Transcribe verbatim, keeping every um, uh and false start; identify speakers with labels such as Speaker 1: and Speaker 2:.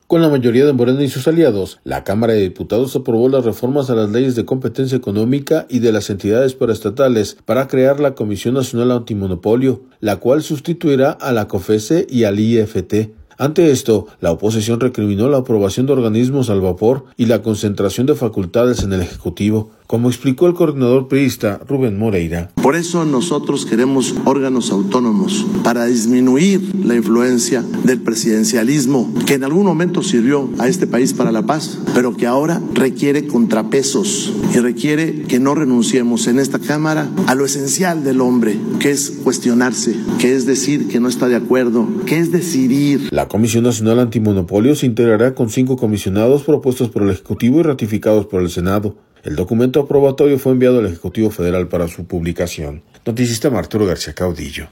Speaker 1: Con la mayoría de Morena y sus aliados, la Cámara de Diputados aprobó las reformas a las leyes de competencia económica y de las entidades paraestatales para crear la Comisión Nacional Antimonopolio, la cual sustituirá a la COFECE y al I F T. Ante esto, la oposición recriminó la aprobación de organismos al vapor y la concentración de facultades en el Ejecutivo, como explicó el coordinador priista Rubén Moreira.
Speaker 2: Por eso nosotros queremos órganos autónomos para disminuir la influencia del presidencialismo, que en algún momento sirvió a este país para la paz, pero que ahora requiere contrapesos y requiere que no renunciemos en esta Cámara a lo esencial del hombre, que es cuestionarse, que es decir que no está de acuerdo, que es decidir.
Speaker 1: La Comisión Nacional Antimonopolio se integrará con cinco comisionados propuestos por el Ejecutivo y ratificados por el Senado. El documento aprobatorio fue enviado al Ejecutivo Federal para su publicación. Noticista Arturo García Caudillo.